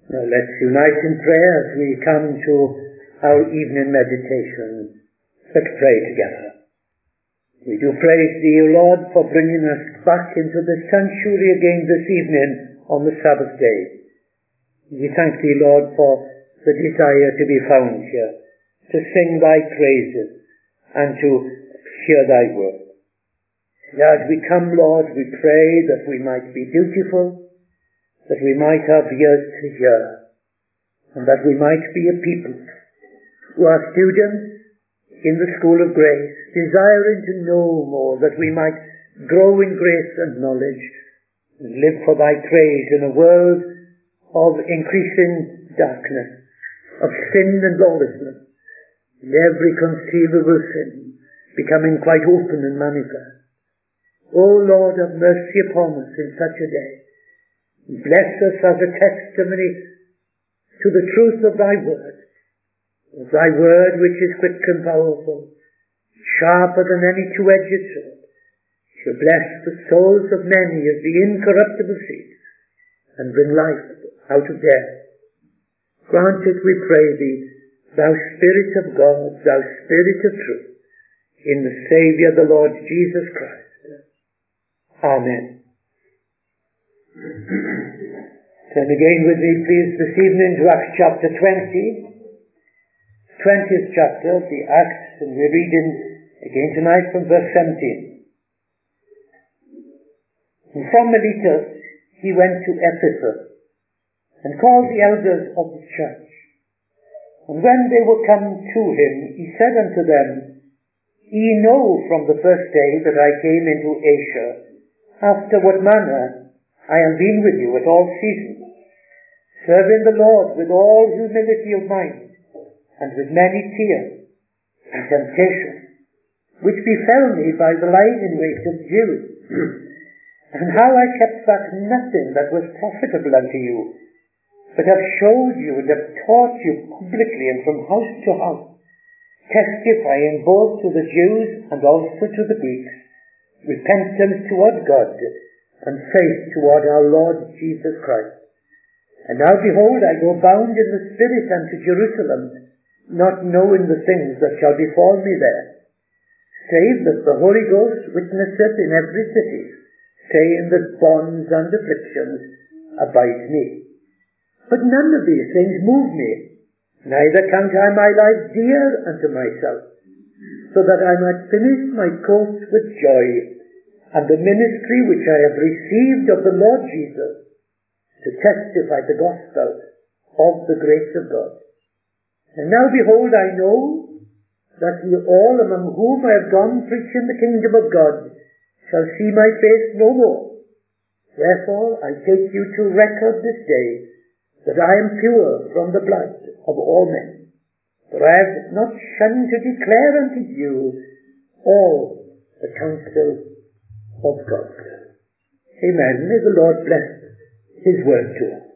Now let's unite in prayer as we come to our evening meditation. Let's pray together. We do praise Thee, O Lord, for bringing us back into the sanctuary again this evening on the Sabbath day. We thank Thee, Lord, for the desire to be found here, to sing Thy praises and to hear Thy word. And as we come, Lord, we pray that we might be dutiful, that we might have ears to hear, and that we might be a people who are students in the school of grace, desiring to know more, that we might grow in grace and knowledge, and live for Thy praise in a world of increasing darkness, of sin and lawlessness, and every conceivable sin becoming quite open and manifest. O Lord, have mercy upon us in such a day. Bless us as a testimony to the truth of Thy word which is quick and powerful, sharper than any two-edged sword, shall bless the souls of many as the incorruptible seed, and bring life out of death. Grant it, we pray Thee, Thou Spirit of God, Thou Spirit of truth, in the Saviour, the Lord Jesus Christ. Amen. Turn again with me, please, this evening to Acts chapter 20, 20th chapter of the Acts, and we're reading again tonight from verse 17. And from Miletus he went to Ephesus, and called the elders of the church. And when they were come to him, he said unto them, Ye know from the first day that I came into Asia, after what manner I have been with you at all seasons, serving the Lord with all humility of mind, and with many tears and temptations, which befell me by the lying wait of Jews, and how I kept back nothing that was profitable unto you, but have showed you and have taught you publicly and from house to house, testifying both to the Jews and also to the Greeks, repentance toward God, and faith toward our Lord Jesus Christ. And now behold, I go bound in the Spirit unto Jerusalem, not knowing the things that shall befall me there, save that the Holy Ghost witnesseth in every city, saying that bonds and afflictions abide me. But none of these things move me, neither count I my life dear unto myself, so that I might finish my course with joy, and the ministry which I have received of the Lord Jesus, to testify the gospel of the grace of God. And now behold, I know that ye all among whom I have gone preaching the kingdom of God shall see my face no more. Wherefore I take you to record this day that I am pure from the blood of all men. For I have not shunned to declare unto you all the counsel of God. Amen. May the Lord bless His word to us.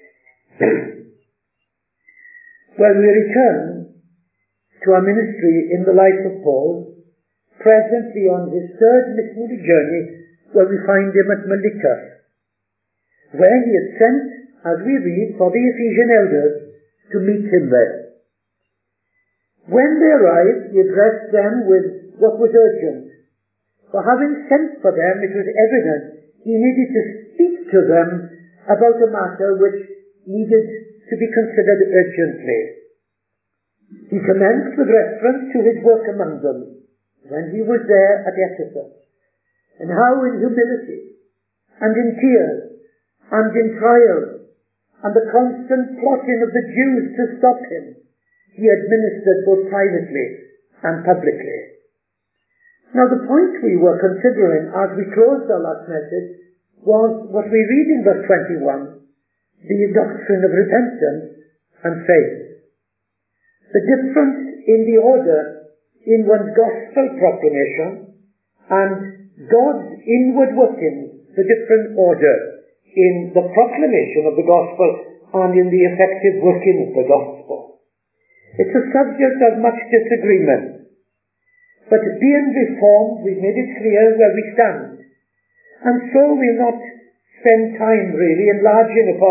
Well, we return to our ministry in the life of Paul, presently on his third missionary journey, where we find him at Miletus, where he had sent, as we read, for the Ephesian elders to meet him there. When they arrived, he addressed them with what was urgent. For having sent for them, it was evident he needed to speak to them about a matter which needed to be considered urgently. He commenced with reference to his work among them when he was there at Ephesus, and how in humility and in tears and in trials and the constant plotting of the Jews to stop him, he administered both privately and publicly. Now the point we were considering as we closed our last message was what we read in verse 21, the doctrine of repentance and faith. The difference in the order in one's gospel proclamation and God's inward working, the different order in the proclamation of the gospel and in the effective working of the gospel. It's a subject of much disagreement. But being reformed, we've made it clear where we stand. And so we'll not spend time really enlarging upon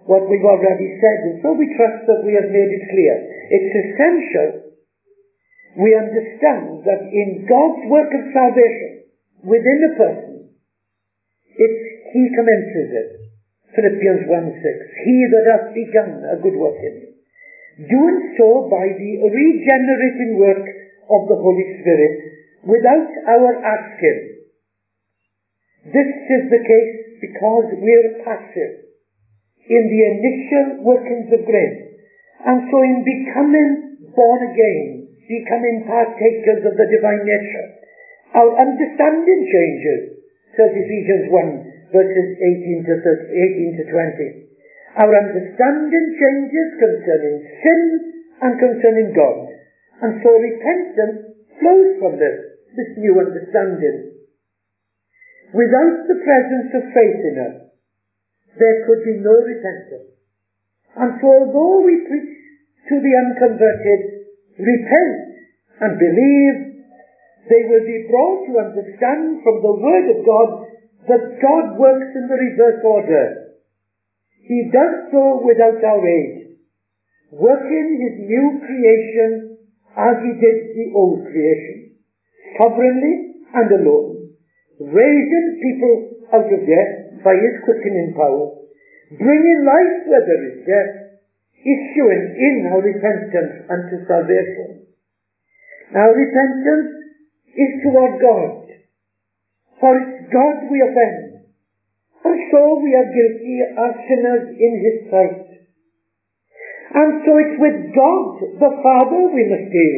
what we've already said, and so we trust that we have made it clear. It's essential we understand that in God's work of salvation within a person, He commences it. Philippians 1:6. He that hath begun a good work in you, doing so by the regenerating work of the Holy Spirit without our asking. This is the case because we're passive in the initial workings of grace, and so in becoming born again, becoming partakers of the divine nature, our understanding changes, says Ephesians 1, verses 18 to 20. Our understanding changes concerning sin and concerning God, and so repentance flows from this new understanding. Without the presence of faith in us, there could be no repentance. And so although we preach to the unconverted, repent and believe, they will be brought to understand from the Word of God that God works in the reverse order. He does so without our aid, working His new creation as He did the old creation, sovereignly and alone, raising people out of death by His quickening power, bringing life where there is death, issuing in our repentance unto salvation. Now repentance is toward God, for it's God we offend, and so we are guilty as sinners in His sight. And so it's with God the Father we must deal,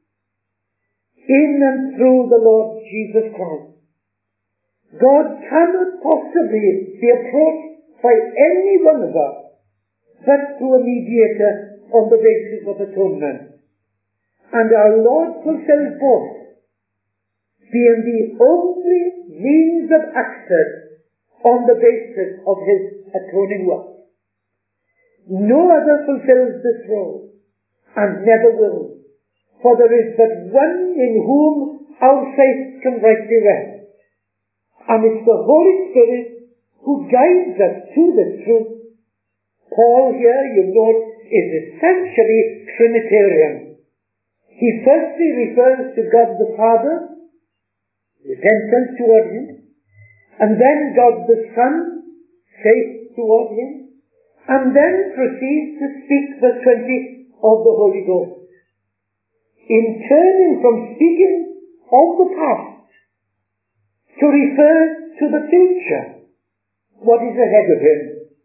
in and through the Lord Jesus Christ. God cannot possibly be approached by any one of us but through a mediator on the basis of atonement. And our Lord fulfills both, being the only means of access on the basis of His atoning work. No other fulfills this role, and never will, for there is but one in whom our faith can rightly rest, and it's the Holy Spirit who guides us to the truth. Paul here, you note, is essentially Trinitarian. He firstly refers to God the Father, repentance toward Him, and then God the Son, faith toward Him, and then proceeds to speak, verse 20, of the Holy Ghost. In turning from speaking of the past to refer to the future, what is ahead of Him.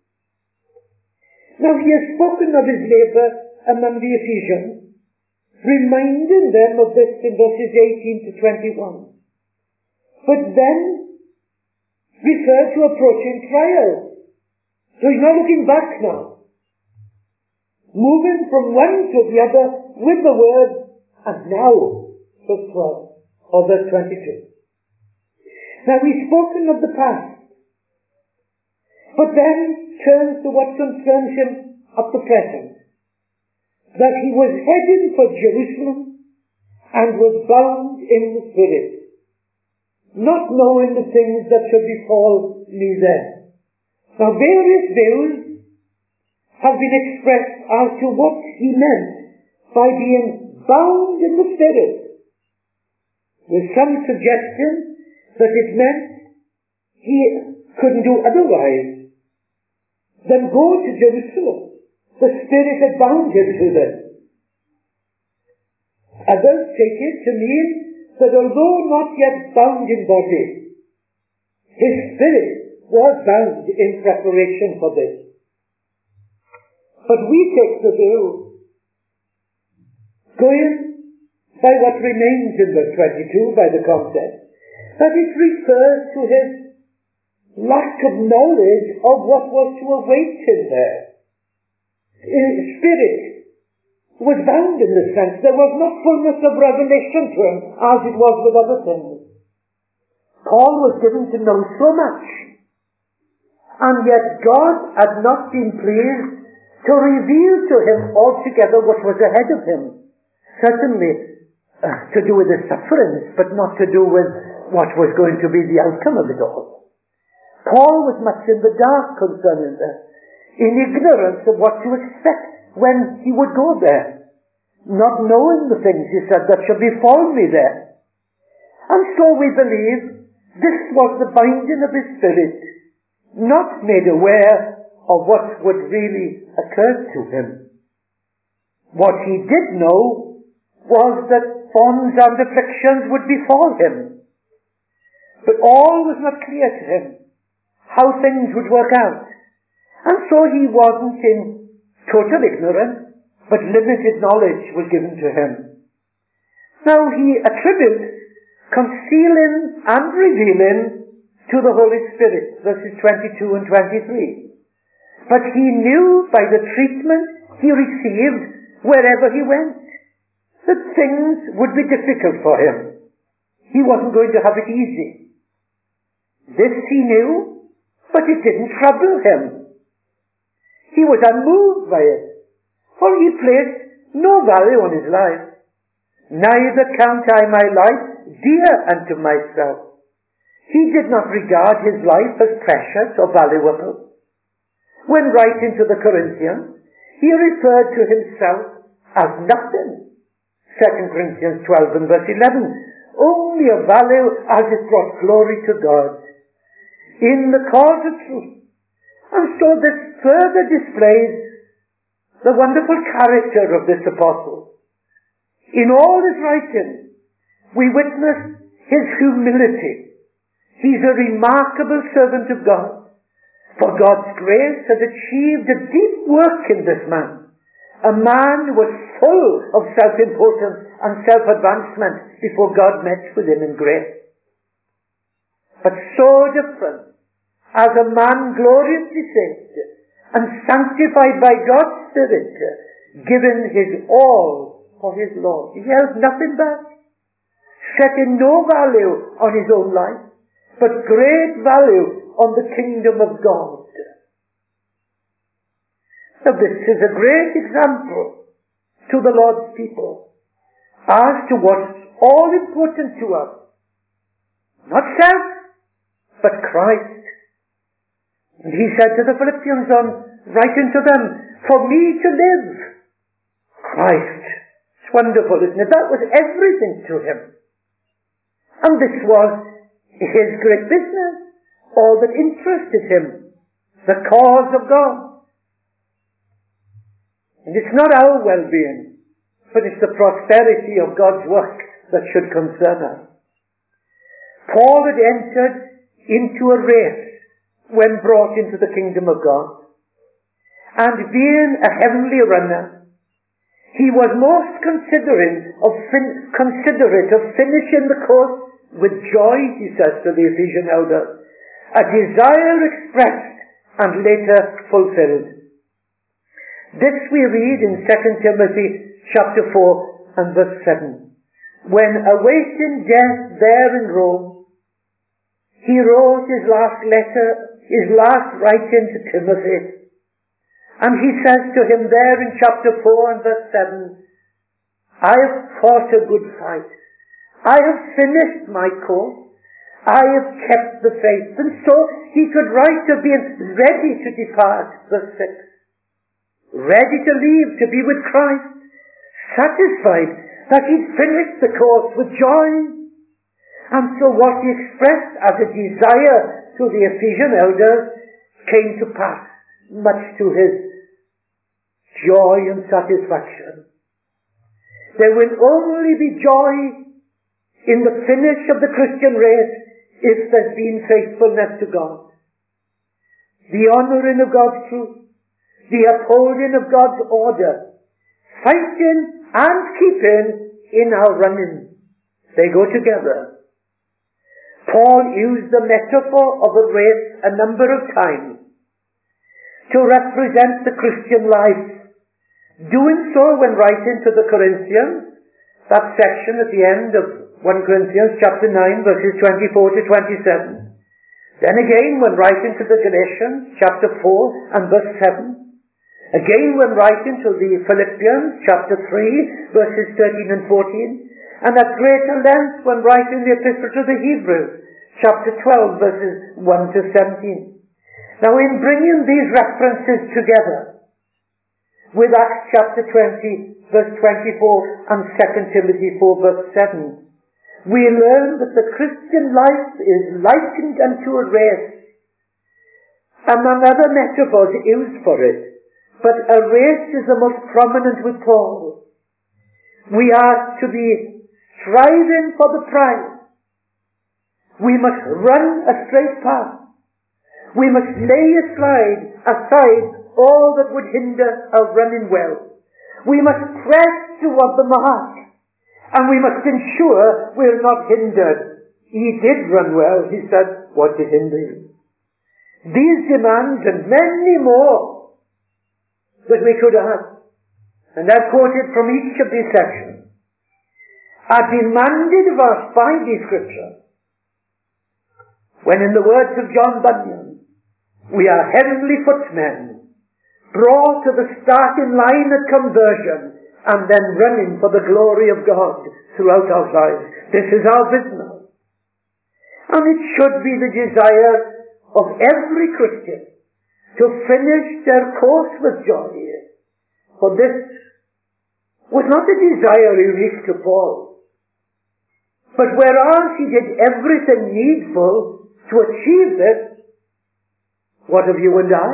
Now He has spoken of His labour among the Ephesians, reminding them of this in verses 18 to 21. But then referred to approaching trials. So He's not looking back now. Moving from one to the other with the word, and now, verse 12, or verse 22. Now He's spoken of the past, but then turns to what concerns Him at the present. That He was heading for Jerusalem and was bound in the Spirit, not knowing the things that should befall me there. Now various views have been expressed as to what He meant by being bound in the Spirit, with some suggestion that it meant He couldn't do otherwise than go to Jerusalem. The Spirit had bound Him to them. Others take it to mean that although not yet bound in body, His Spirit was bound in preparation for this. But we take the view, going by what remains in verse 22 by the concept, that it refers to His lack of knowledge of what was to await Him there. His Spirit was bound in this sense. There was no fullness of revelation to Him as it was with other things. Paul was given to know so much, and yet God had not been pleased to reveal to him altogether what was ahead of him. Certainly to do with his sufferings, but not to do with what was going to be the outcome of it all. Paul was much in the dark concerning this. in ignorance of what to expect when he would go there, not knowing the things, he said, that shall befall me there. And so we believe this was the binding of his spirit, not made aware of what would really occur to him. What he did know was that bonds and afflictions would befall him. But all was not clear to him how things would work out. And so he wasn't in total ignorance, but limited knowledge was given to him. Now he attributes concealing and revealing to the Holy Spirit, verses 22 and 23. But he knew by the treatment he received wherever he went that things would be difficult for him. He wasn't going to have it easy. This he knew, but it didn't trouble him. He was unmoved by it, for he placed no value on his life. Neither count I my life dear unto myself. He did not regard his life as precious or valuable. When writing to the Corinthians, he referred to himself as nothing. 2 Corinthians 12 and verse 11. Only of value as it brought glory to God in the cause of truth. And so this further displays the wonderful character of this apostle. In all his writing, we witness his humility. He's a remarkable servant of God. For God's grace had achieved a deep work in this man. A man who was full of self-importance and self-advancement before God met with him in grace. But so different as a man gloriously saved and sanctified by God's Spirit, given his all for his Lord. He held nothing back, setting no value on his own life, but great value on the kingdom of God. Now this is a great example to the Lord's people as to what's all important to us. Not self, but Christ. And he said to the Philippians on writing to them, for me to live, Christ. It's wonderful, isn't it? That was everything to him. And this was his great business, all that interested him, the cause of God. And it's not our well-being, but it's the prosperity of God's work that should concern us. Paul had entered into a race when brought into the kingdom of God. And being a heavenly runner, he was most considerate of finishing the course with joy, he says to the Ephesian elders, a desire expressed and later fulfilled. This we read in 2 Timothy chapter 4 and verse 7. When awaiting death there in Rome, he wrote his last letter, his last writing to Timothy. And he says to him there in chapter 4 and verse 7, I have fought a good fight. I have finished my course. I have kept the faith. And so he could write of being ready to depart, verse 6. Ready to leave, to be with Christ. Satisfied that he'd finished the course with joy. And so what he expressed as a desire to the Ephesian elders came to pass, much to his joy and satisfaction. There will only be joy in the finish of the Christian race if there's been faithfulness to God. The honouring of God's truth, the upholding of God's order, fighting and keeping in our running. They go together. Paul used the metaphor of a race a number of times to represent the Christian life. Doing so when writing to the Corinthians, that section at the end of 1 Corinthians chapter 9 verses 24 to 27. Then again when writing to the Galatians chapter 4 and verse 7. Again when writing to the Philippians chapter 3 verses 13 and 14. And at greater length when writing the epistle to the Hebrews chapter 12 verses 1 to 17. Now, in bringing these references together with Acts chapter 20, verse 24, and 2 Timothy 4, verse 7, we learn that the Christian life is likened unto a race, among other metaphors used for it, but a race is the most prominent with Paul. We are to be striving for the prize. We must run a straight path. We must lay aside all that would hinder our running well. We must press toward the mark, and we must ensure we're not hindered. He did run well. He said, what did hinder you? These demands and many more that we could have, and I've quoted from each of these sections, are demanded of us by the Scripture. When in the words of John Bunyan, we are heavenly footmen, brought to the starting line at conversion, and then running for the glory of God throughout our lives. This is our business. And it should be the desire of every Christian to finish their course with joy. For this was not a desire unique to Paul. But whereas he did everything needful to achieve this, what of you and I?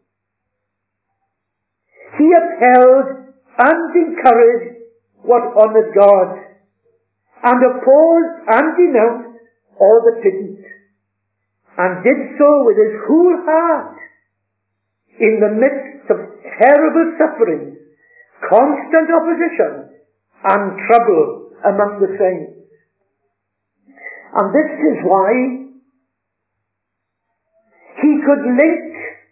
He upheld and encouraged what honored God, and opposed and denounced all that didn't, and did so with his whole heart in the midst of terrible suffering, constant opposition, and trouble among the saints. And this is why he could link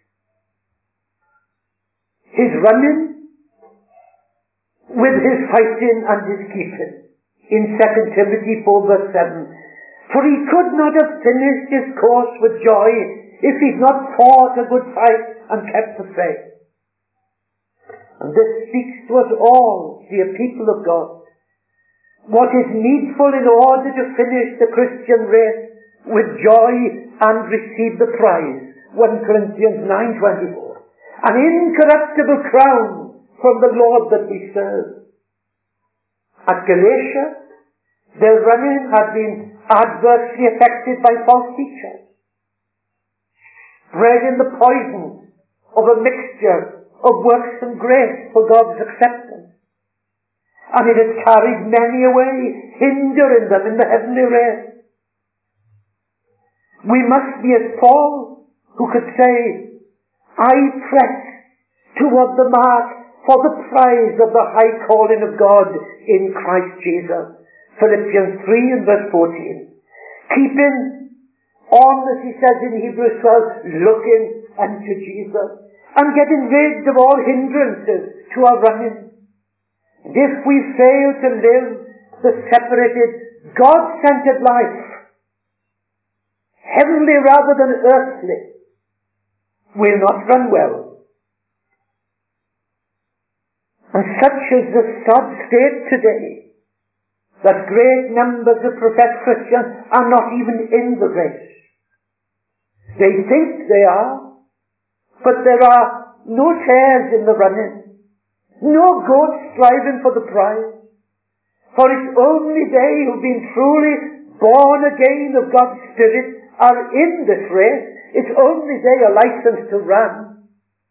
his running with his fighting and his keeping in 2 Timothy 4 verse 7. For he could not have finished his course with joy if he'd not fought a good fight and kept the faith. And this speaks to us all, dear people of God, what is needful in order to finish the Christian race with joy and receive the prize. 1 Corinthians 9:24. An incorruptible crown from the Lord that we serve. At Galatia, their running had been adversely affected by false teachers, spreading the poison of a mixture of works and grace for God's acceptance. And it had carried many away, hindering them in the heavenly race. We must be as Paul, who could say, I press toward the mark for the prize of the high calling of God in Christ Jesus. Philippians 3 and verse 14. Keeping on, as he says in Hebrews 12, looking unto Jesus, and getting rid of all hindrances to our running. And if we fail to live the separated, God-centered life, heavenly rather than earthly, we'll not run well. And such is the sad state today, that great numbers of professed Christians are not even in the race. They think they are, but there are no tares in the running, no goats striving for the prize. For it's only they who've been truly born again of God's Spirit are in this race. It's only they are licensed to run.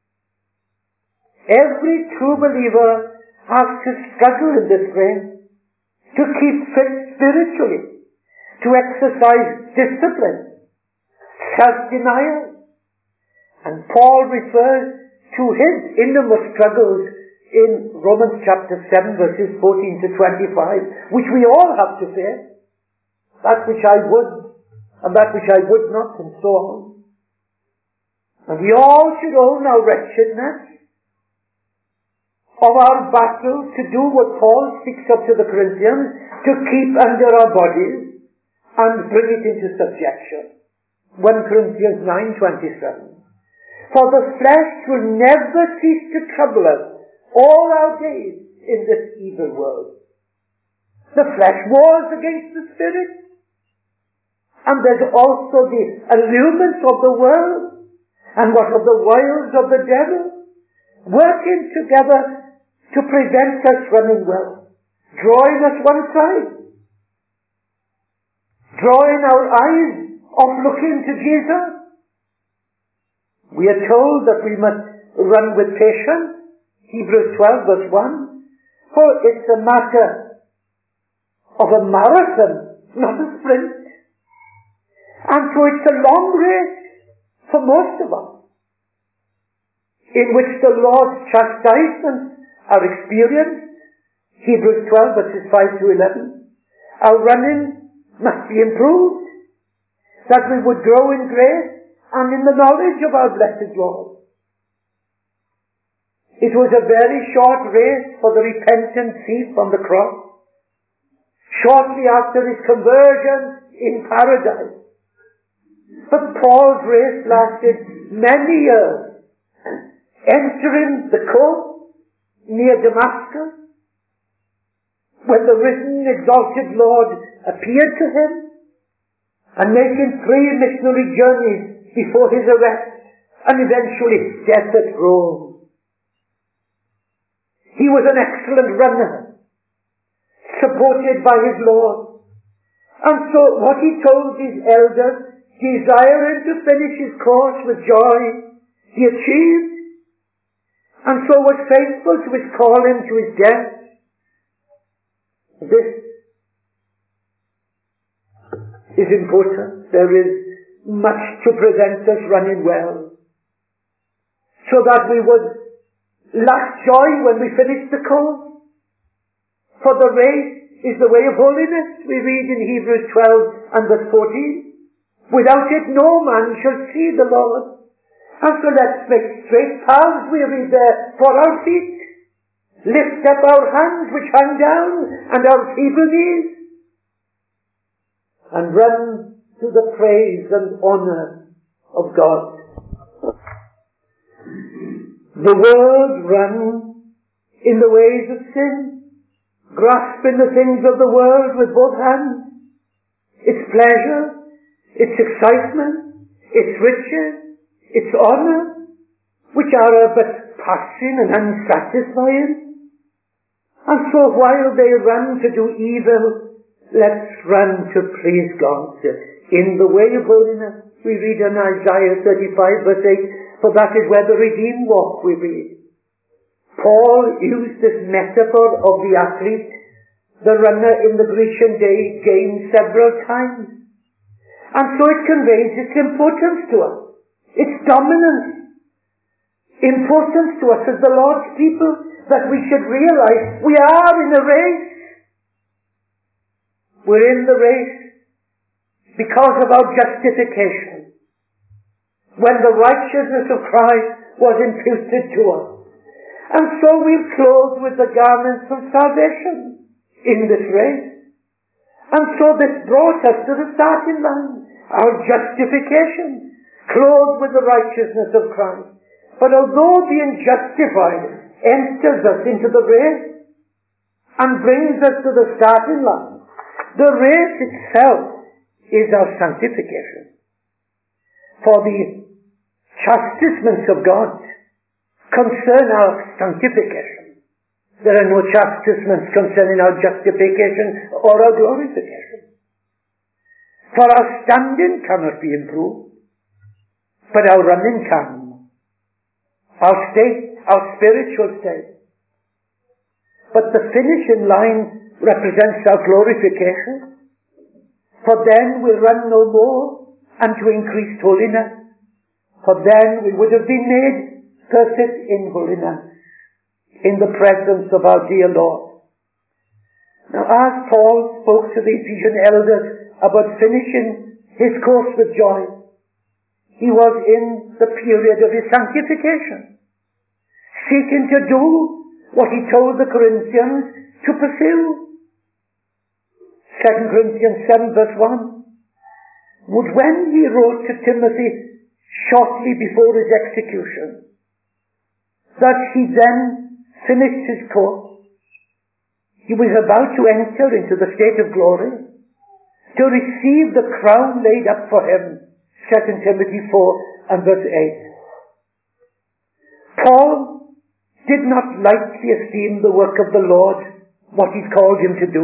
Every true believer has to struggle in this race, to keep fit spiritually, to exercise discipline, self-denial. And Paul refers to his innermost struggles in Romans chapter 7 verses 14 to 25, which we all have to face. That which I would, and that which I would not, and so on. And we all should own our wretchedness, of our battle to do what Paul speaks of to the Corinthians, to keep under our bodies and bring it into subjection. 1 Corinthians 9:27. For the flesh will never cease to trouble us all our days in this evil world. The flesh wars against the spirit. And there's also the allurements of the world. And what of the wiles of the devil? Working together to prevent us running well, drawing us one side, drawing our eyes off looking to Jesus. We are told that we must run with patience, Hebrews 12 verse 1, for it's a matter of a marathon, not a sprint. And so it's a long race for most of us, in which the Lord's chastisements are experienced, Hebrews 12 verses 5 to 11. Our running must be improved, that we would grow in grace and in the knowledge of our blessed Lord. It was a very short race for the repentant thief on the cross, shortly after his conversion in paradise. But Paul's race lasted many years, entering the coast near Damascus, when the risen, exalted Lord appeared to him, and making 3 missionary journeys before his arrest, and eventually death at Rome. He was an excellent runner, supported by his Lord. And so what he told his elders, desiring to finish his course with joy, he achieved, and so was faithful to his calling to his death. This is important. There is much to prevent us running well, so that we would lack joy when we finish the course. For the race is the way of holiness, we read in Hebrews 12 and verse 14. Without it no man shall see the Lord. And so let's make straight paths, we read there, for our feet. Lift up our hands which hang down, and our feeble knees, and run to the praise and honor of God. The world runs in the ways of sin, grasping the things of the world with both hands, its pleasure, its excitement, its riches, its honor, which are but passing and unsatisfying. And so while they run to do evil, let's run to please God in the way of holiness. We read in Isaiah 35 verse 8, for that is where the redeemed walk, we read. Paul used this metaphor of the athlete, the runner in the Grecian day, game several times. And so it conveys its importance to us, its dominance, importance to us as the Lord's people, that we should realize we are in a race. We're in the race because of our justification, when the righteousness of Christ was imputed to us. And so we're clothed with the garments of salvation in this race. And so this brought us to the starting line, our justification, clothed with the righteousness of Christ. But although being justified enters us into the race and brings us to the starting line, the race itself is our sanctification. For the chastisements of God concern our sanctification. There are no chastisements concerning our justification or our glorification. For our standing cannot be improved, but our running can. Our state, our spiritual state. But the finishing line represents our glorification. For then we run no more unto increased holiness. For then we would have been made perfect in holiness, in the presence of our dear Lord. Now, as Paul spoke to the Ephesian elders about finishing his course with joy, he was in the period of his sanctification, seeking to do what he told the Corinthians to pursue. 2 Corinthians 7 verse 1. Would when he wrote to Timothy shortly before his execution, that he then finished his course. He was about to enter into the state of glory, to receive the crown laid up for him, 2 Timothy 4 and verse 8. Paul did not lightly esteem the work of the Lord, what he called him to do.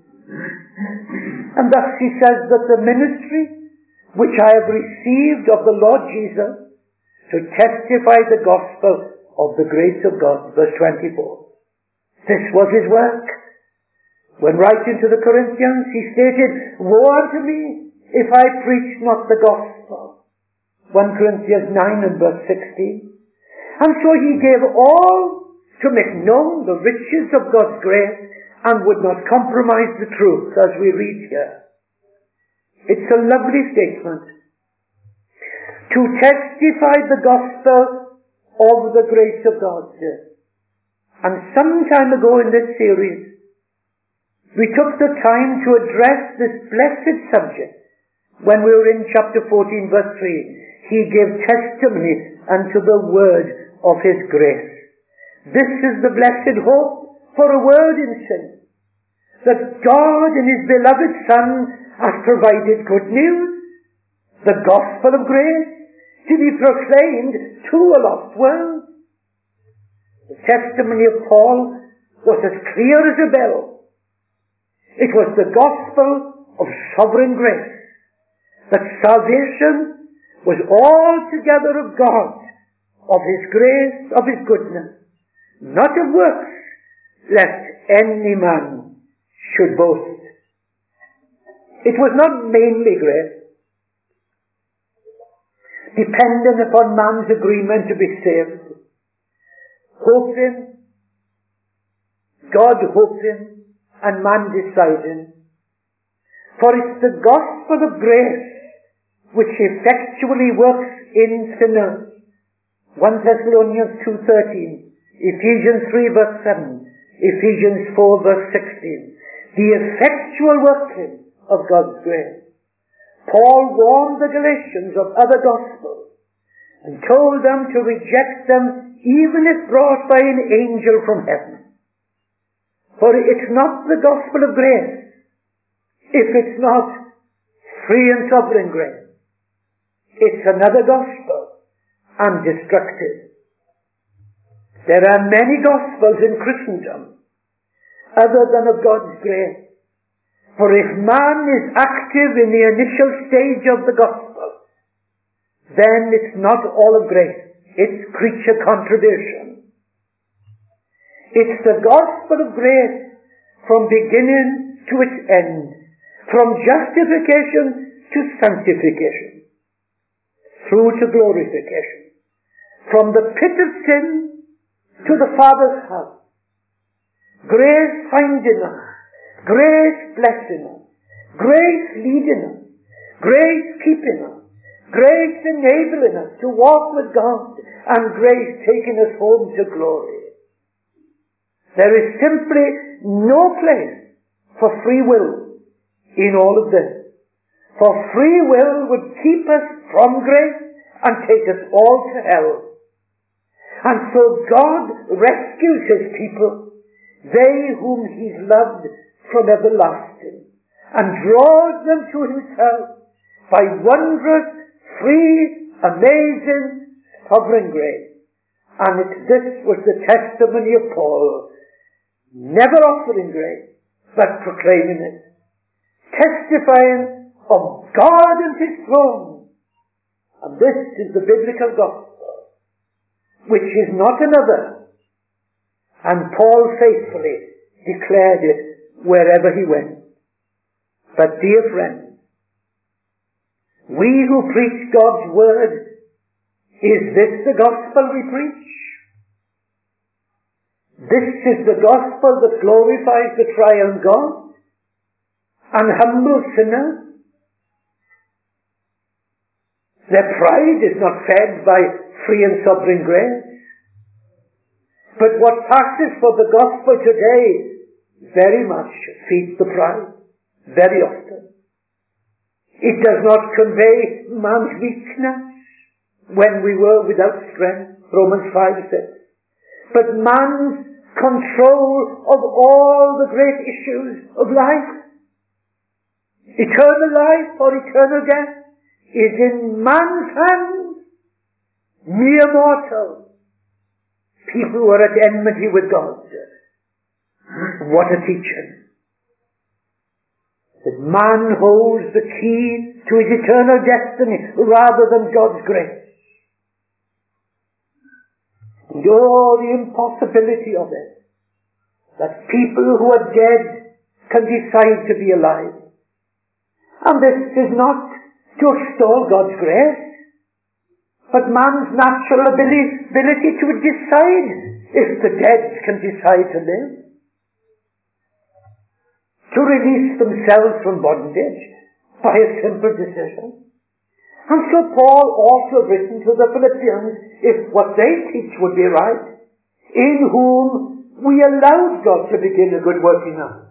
And thus he says that the ministry which I have received of the Lord Jesus to testify the gospel of the grace of God. Verse 24. This was his work. When writing to the Corinthians, he stated, woe unto me if I preach not the gospel. 1 Corinthians 9 and verse 16. And so he gave all to make known the riches of God's grace and would not compromise the truth, as we read here. It's a lovely statement. To testify the gospel of the grace of God. And some time ago in this series, we took the time to address this blessed subject when we were in chapter 14 verse 3. He gave testimony unto the word of his grace. This is the blessed hope for a world in sin, that God in his beloved Son has provided good news, the gospel of grace, to be proclaimed to a lost world. The testimony of Paul was as clear as a bell. It was the gospel of sovereign grace, that salvation was altogether of God, of his grace, of his goodness, not of works, lest any man should boast. It was not mainly grace, dependent upon man's agreement to be saved, hoping, God hoping, and man deciding. For it's the gospel of grace which effectually works in sinners. 1 Thessalonians 2:13, Ephesians 3 verse 7, Ephesians 4 verse 16. The effectual working of God's grace. Paul warned the Galatians of other gospels and told them to reject them even if brought by an angel from heaven. For it's not the gospel of grace if it's not free and sovereign grace. It's another gospel and destructive. There are many gospels in Christendom other than of God's grace. For if man is active in the initial stage of the gospel, then it's not all of grace. It's creature contribution. It's the gospel of grace from beginning to its end, from justification to sanctification, through to glorification, from the pit of sin to the Father's house. Grace finding us, grace blessing us, grace leading us, grace keeping us, grace enabling us to walk with God, and grace taking us home to glory. There is simply no place for free will in all of this. For free will would keep us from grace and take us all to hell. And so God rescues his people, they whom he's loved from everlasting, and draws them to himself by wondrous, free, amazing, sovereign grace. And this was the testimony of Paul, never offering grace, but proclaiming it, testifying of God and his throne. And this is the biblical gospel, which is not another. And Paul faithfully declared it wherever he went. But dear friends, we who preach God's word, is this the gospel we preach? This is the gospel that glorifies the triune God and humbles sinners. Their pride is not fed by free and sovereign grace. But what passes for the gospel today very much feeds the pride, very often. It does not convey man's weakness when we were without strength, Romans 5:6. But man's control of all the great issues of life, eternal life or eternal death, is in man's hands, mere mortal. people who are at enmity with God. What a teaching. That man holds the key to his eternal destiny rather than God's grace. And oh, the impossibility of it. That people who are dead can decide to be alive. And this is not to extol God's grace, but man's natural ability to decide if the dead can decide to live. To release themselves from bondage by a simple decision. And so Paul also written to the Philippians, if what they teach would be right, in whom we allowed God to begin a good work in us.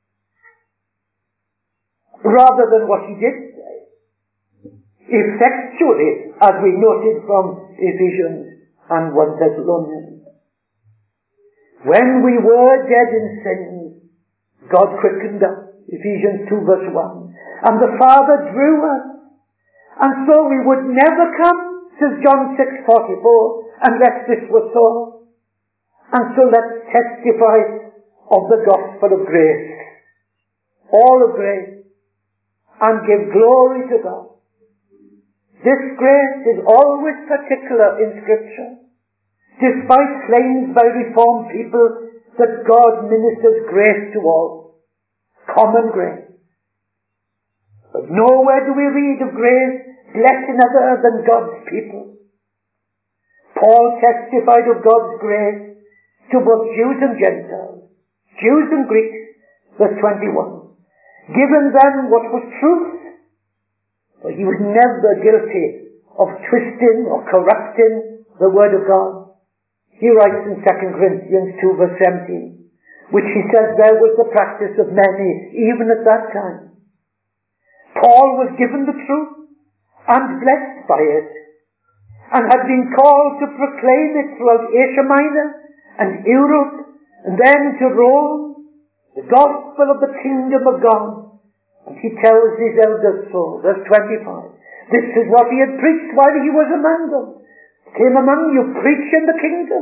Rather than what he did say. Effectually, as we noted from Ephesians and 1 Thessalonians. When we were dead in sins, God quickened us. Ephesians 2 verse 1. And the Father drew us. And so we would never come, says John 6:44, unless this was so. And so let's testify of the gospel of grace. All of grace. And give glory to God. This grace is always particular in Scripture. Despite claims by Reformed people that God ministers grace to all. Common grace. But nowhere do we read of grace blessing other than God's people. Paul testified of God's grace to both Jews and Gentiles, Jews and Greeks, verse 21, given them what was truth, for he was never guilty of twisting or corrupting the word of God. He writes in 2 Corinthians 2 verse 17, which he says there was the practice of many even at that time. Paul was given the truth and blessed by it, and had been called to proclaim it throughout Asia Minor and Europe, and then to Rome, the gospel of the kingdom of God. And he tells his elders so, verse 25, this is what he had preached while he was among them. Came among you preaching the kingdom.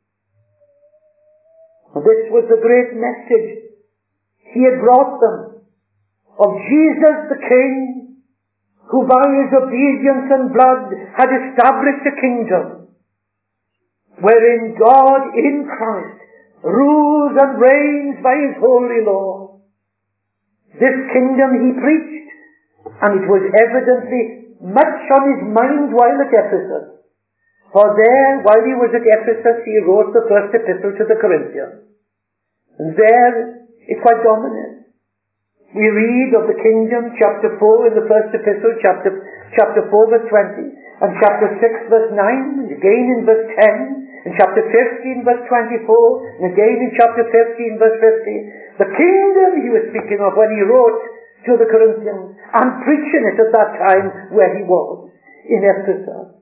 And this was the great message he had brought them, of Jesus the King, who by his obedience and blood had established a kingdom, wherein God in Christ rules and reigns by his holy law. This kingdom he preached, and it was evidently much on his mind while at Ephesus. For there, while he was at Ephesus, he wrote the first epistle to the Corinthians. And there it quite dominates. We read of the kingdom, chapter 4 in the first epistle, chapter 4 verse 20, and chapter 6 verse 9, and again in verse 10, and chapter 15 verse 24, and again in chapter 15 verse 50. The kingdom he was speaking of when he wrote to the Corinthians, and preaching it at that time where he was, in Ephesus.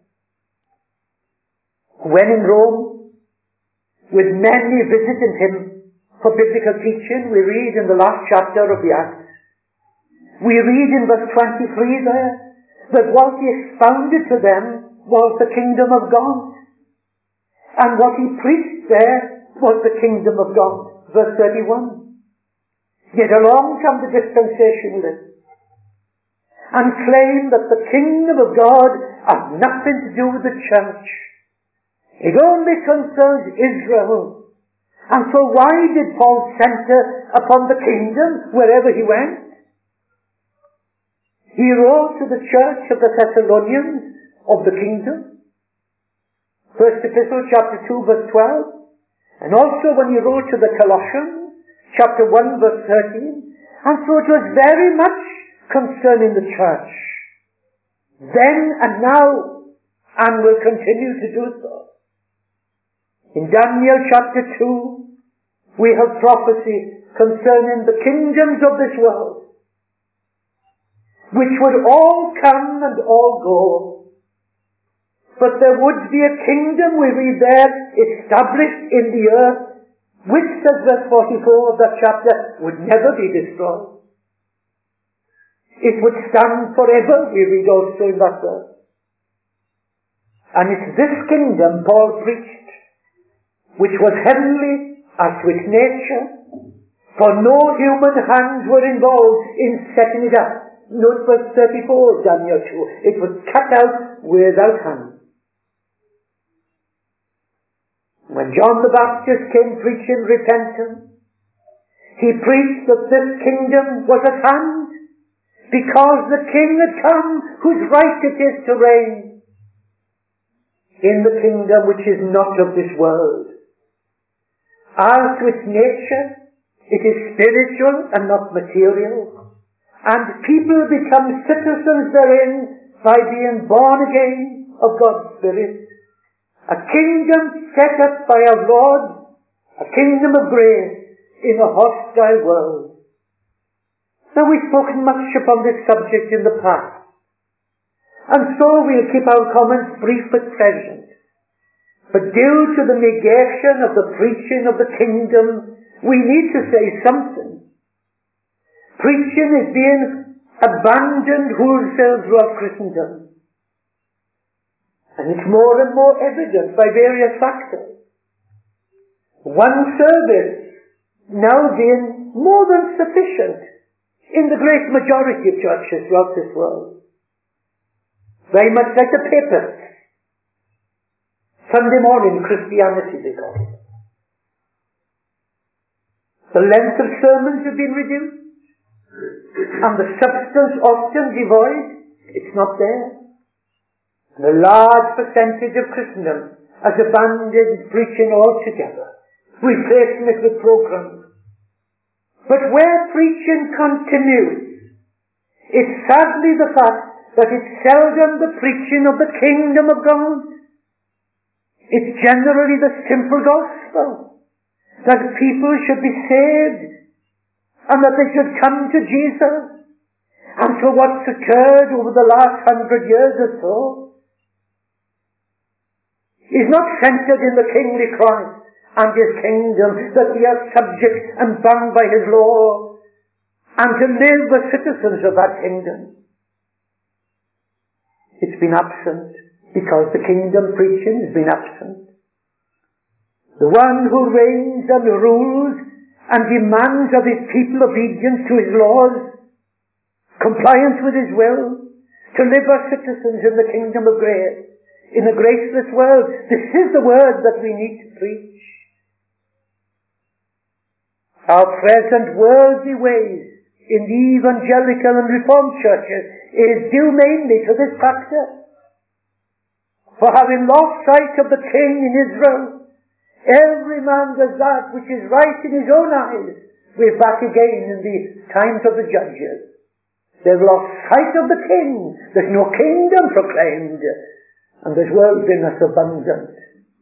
When in Rome, with many visiting him for biblical teaching, we read in the last chapter of the Acts, we read in verse 23 there, that what he expounded to them was the kingdom of God. And what he preached there was the kingdom of God. Verse 31. Yet along come the dispensationalists and claim that the kingdom of God has nothing to do with the church. It only concerns Israel. And so why did Paul center upon the kingdom wherever he went? He wrote to the church of the Thessalonians of the kingdom. First epistle, chapter 2, verse 12. And also when he wrote to the Colossians, chapter 1, verse 13. And so it was very much concerning the church. Then and now, and will continue to do so. In Daniel chapter 2, we have prophecy concerning the kingdoms of this world, which would all come and all go. But there would be a kingdom, we read there, established in the earth, which, says verse 44 of that chapter, would never be destroyed. It would stand forever, we read also in that verse. And it's this kingdom Paul preached. which was heavenly as with nature, for no human hands were involved in setting it up. Note verse 34, Daniel 2. It was cut out without hands. When John the Baptist came preaching repentance, he preached that this kingdom was at hand, because the King had come whose right it is to reign in the kingdom which is not of this world. As with nature, it is spiritual and not material, and people become citizens therein by being born again of God's Spirit. A kingdom set up by our Lord, a kingdom of grace in a hostile world. Now, we've spoken much upon this subject in the past, and so we'll keep our comments brief at present. But due to the negation of the preaching of the kingdom, we need to say something. Preaching is being abandoned wholesale throughout Christendom. And it's more and more evident by various factors. One service now being more than sufficient in the great majority of churches throughout this world. Very much like the papists. Sunday morning Christianity, they call it. The length of sermons have been reduced, and the substance often devoid. It's not there. And a large percentage of Christendom has abandoned preaching altogether, replacing it with programs. But where preaching continues, it's sadly the fact that it's seldom the preaching of the kingdom of God. It's generally the simple gospel, that people should be saved, and that they should come to Jesus. And so what's occurred over the last 100 years or so is not centered in the kingly Christ and his kingdom, that we are subject and bound by his law, and to live as citizens of that kingdom. It's been absent, because the kingdom preaching has been absent. The one who reigns and rules and demands of his people obedience to his laws, compliance with his will, to live as citizens in the kingdom of grace, in a graceless world. This is the word that we need to preach. Our present worldly ways in the evangelical and reformed churches is due mainly to this factor. For having lost sight of the king in Israel, every man does that which is right in his own eyes. We're back again in the times of the judges. They've lost sight of the king. There's no kingdom proclaimed, and there's worldliness abundant.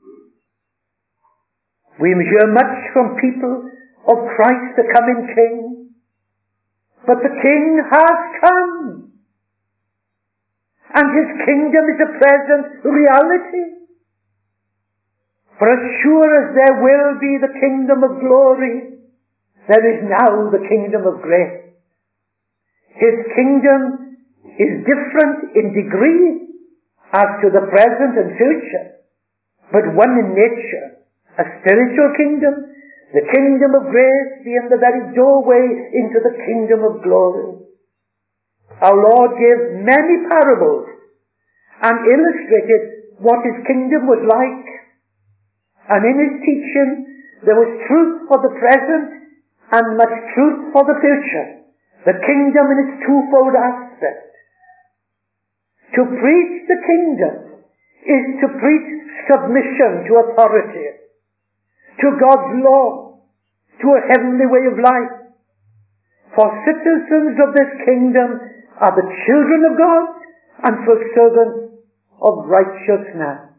We hear much from people of Christ the coming king, but the king has come, and his kingdom is a present reality. For as sure as there will be the kingdom of glory, there is now the kingdom of grace. His kingdom is different in degree as to the present and future, but one in nature, a spiritual kingdom, the kingdom of grace being the very doorway into the kingdom of glory. Our Lord gave many parables and illustrated what his kingdom was like. And in his teaching, there was truth for the present and much truth for the future. The kingdom in its twofold aspect. To preach the kingdom is to preach submission to authority, to God's law, to a heavenly way of life. For citizens of this kingdom are the children of God and for servants of righteousness.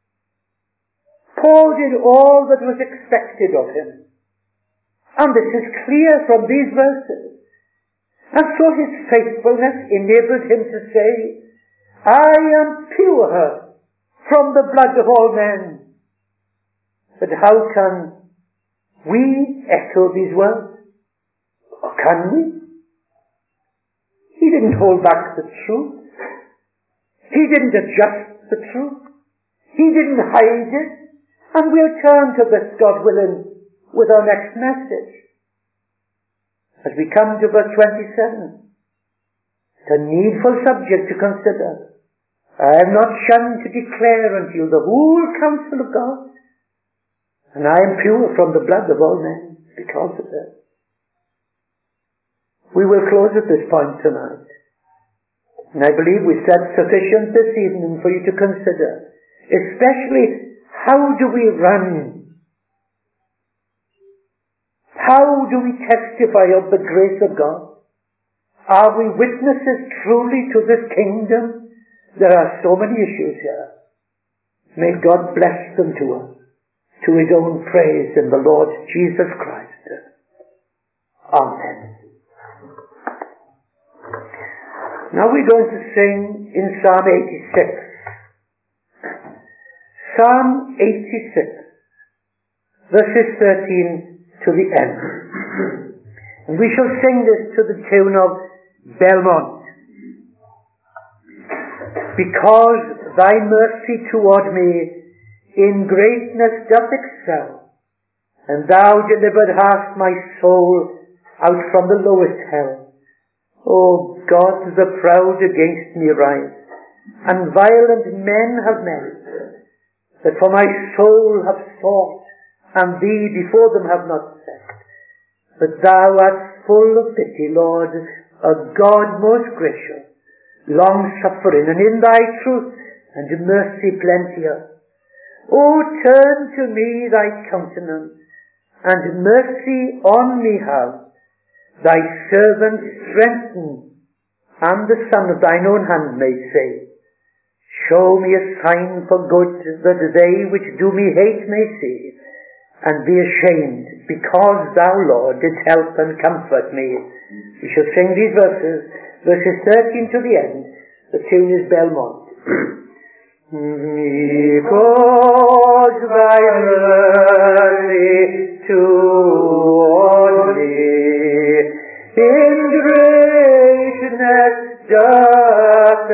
Paul did all that was expected of him. And this is clear from these verses. And so his faithfulness enabled him to say, I am pure from the blood of all men. But how can we echo these words? Or can we? He didn't hold back the truth. He didn't adjust the truth. He didn't hide it. And we'll turn to this, God willing, with our next message. As we come to verse 27, it's a needful subject to consider. I am not shunned to declare unto you the whole counsel of God, and I am pure from the blood of all men because of it. We will close at this point tonight. And I believe we said sufficient this evening for you to consider, especially how do we run? How do we testify of the grace of God? Are we witnesses truly to this kingdom? There are so many issues here. May God bless them to us, to His own praise in the Lord Jesus Christ. Amen. Now we're going to sing in Psalm 86. Psalm 86, verses 13 to the end. And we shall sing this to the tune of Belmont. Because thy mercy toward me in greatness doth excel, and thou delivered hast my soul out from the lowest hell. O God, the proud against me rise, and violent men have met, that for my soul have sought, and thee before them have not set. But thou art full of pity, Lord, a God most gracious, long-suffering, and in thy truth and mercy plenteous. O turn to me thy countenance, and mercy on me have. Thy servant strengthen, and the son of thine own hand may say, show me a sign for good, that they which do me hate may see, and be ashamed, because thou, Lord, didst help and comfort me. We shall sing these verses 13 to the end. The tune is Belmont. Because thy mercy toward me in greatness doth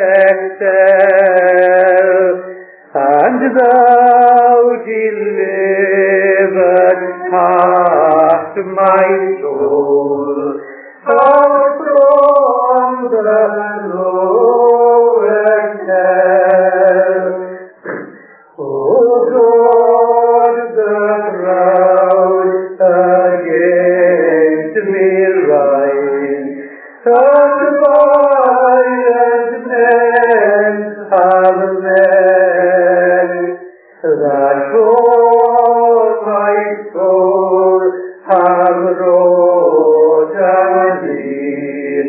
excel, and thou delivered hast my soul out from the lowest hell. O God, the proud against me rise, and violent men have met, that for my soul have wrought and been,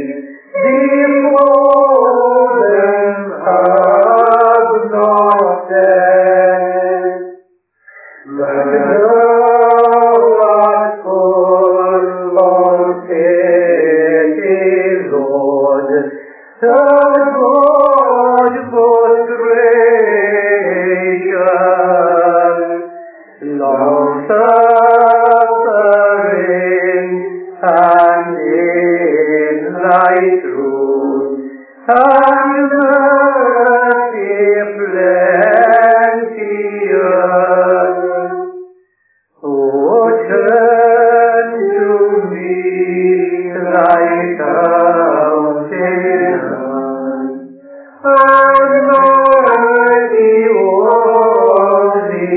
before them have not said. But thou art full of pity, Lord, the God most gracious, long-suffering, and in thy truth and mercy plenteous. O turn to me thy countenance, and mercy on me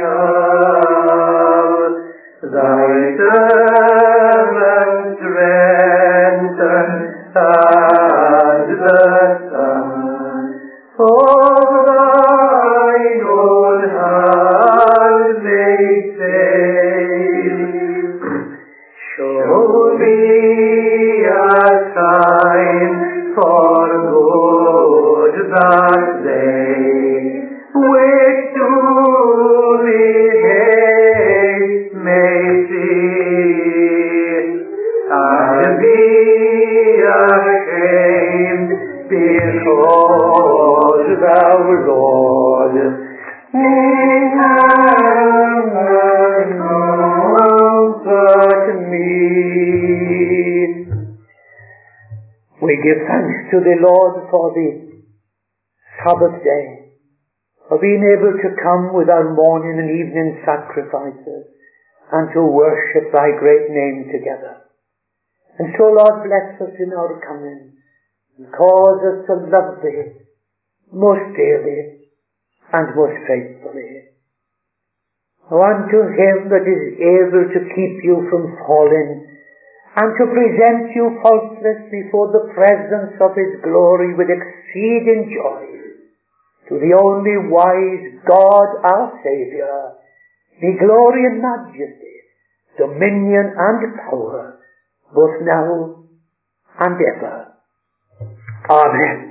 have. Thy servant strengthen, and the Son of thine own hand may save. Show me a sign for good, that they which do me hate may see, and be ashamed, because thou, Lord, comfort me. We give thanks to the Lord for the Sabbath day, for being able to come with our morning and evening sacrifices and to worship thy great name together. And so, Lord, bless us in our coming and cause us to love thee most dearly and most faithfully. Unto him that is able to keep you from falling and to present you faultless before the presence of his glory with exceeding joy, to the only wise God our Saviour, be glory and majesty, dominion and power, both now and ever. Amen.